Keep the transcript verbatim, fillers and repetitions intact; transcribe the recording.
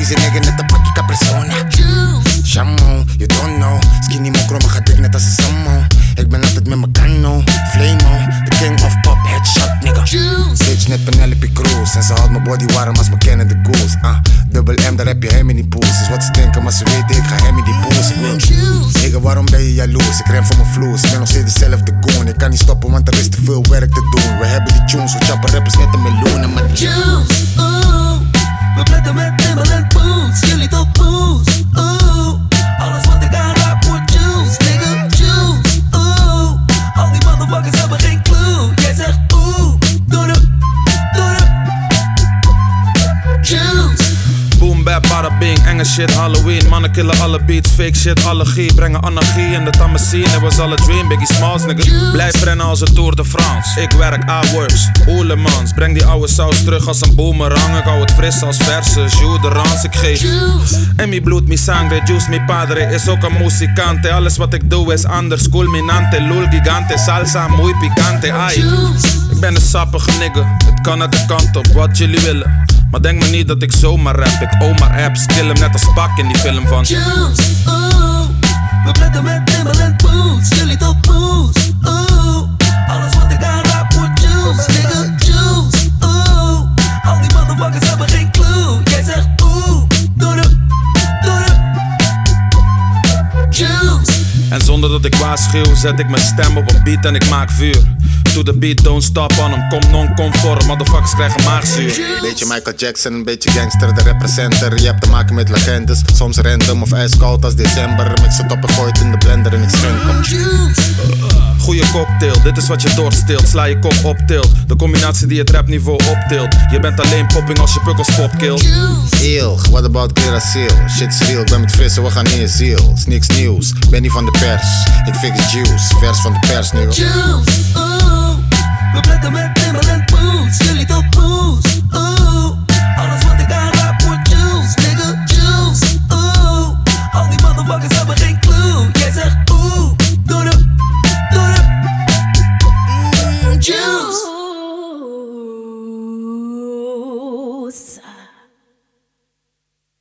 Easy nigga, net een pakje Capricona. Shamo, you don't know. Skinny mokro, maar gaat dik net als een sammo. Ik ben altijd met mijn kano, Flamo. The king of pop, headshot nigga. Bitch net Penelope Cruz. En ze houdt mijn body warm als me kennen de goose. uh, Dubbel M, daar heb je hem in die poes. Is wat ze denken, maar ze weten ik ga hem in die poes. Ik wil nigga, waarom ben je jaloers? Ik ren voor mijn vloes, ik ben nog steeds dezelfde goon. Ik kan niet stoppen, want er is te veel werk te doen. We hebben die tunes, we chappen rappers met een meloen. Maar juice, oeh. We pletten met Timberland boots. Jullie tot poes, oeh. Alles wat ik aan raak wordt juice, nigga, juice, oeh. Al die motherfuckers hebben geen clue. Jij zegt oeh, doe de, doe de juice. Boom bap, bada bing, enge shit, Halloween. Mannen killen alle beats, fake shit, allergie. Brengen anarchie in de tamme scene, it was all a dream. Biggie Smalls, nigga. Blijf rennen als een Tour de France. Ik werk hours, Oelemans. Breng die oude saus terug als een boomerang. Ik hou het fris als verse, jus de rans. Ik geef en mi bloed, mi sangre, juice, mi padre. Is ook een muzikante, alles wat ik doe is anders. Culminante, lul gigante, salsa, muy picante. Ai, ik ben een sappige nigga, het kan naar de kant op, wat jullie willen. Maar denk me niet dat ik zomaar rap, ik own maar apps, kill hem net als Pak in die film van juice, oeh. We pletten met Timberland boots, jullie tot poes, oeh. Alles wat ik aan raak wordt juice, nigga, juice, oeh. Al die motherfuckers hebben geen clue. Jij zegt oeh, doe de, doe de juice. En zonder dat ik waarschuw, zet ik mijn stem op een beat en ik maak vuur. To the beat, don't stop on hem, kom non-conform, motherfuckers krijgen maagzuur. Beetje Michael Jackson, een beetje gangster, de representer. Je hebt te maken met legendes, soms random of ijskoud als december. Mix het op en gooi het in de blender en ik schenk hem. Goeie cocktail, dit is wat je doorsteelt, sla je kop optilt. De combinatie die het rapniveau optilt. Je bent alleen popping als je pukkels popkilt. Eeuw, what about Clearasil? Shit's real, ben met frissen, we gaan in je ziel. Is niks nieuws, ben niet van de pers. Ik fix juice, vers van de pers nu. Juice, oeh. We pletten met Timberland boots, jullie tot poes,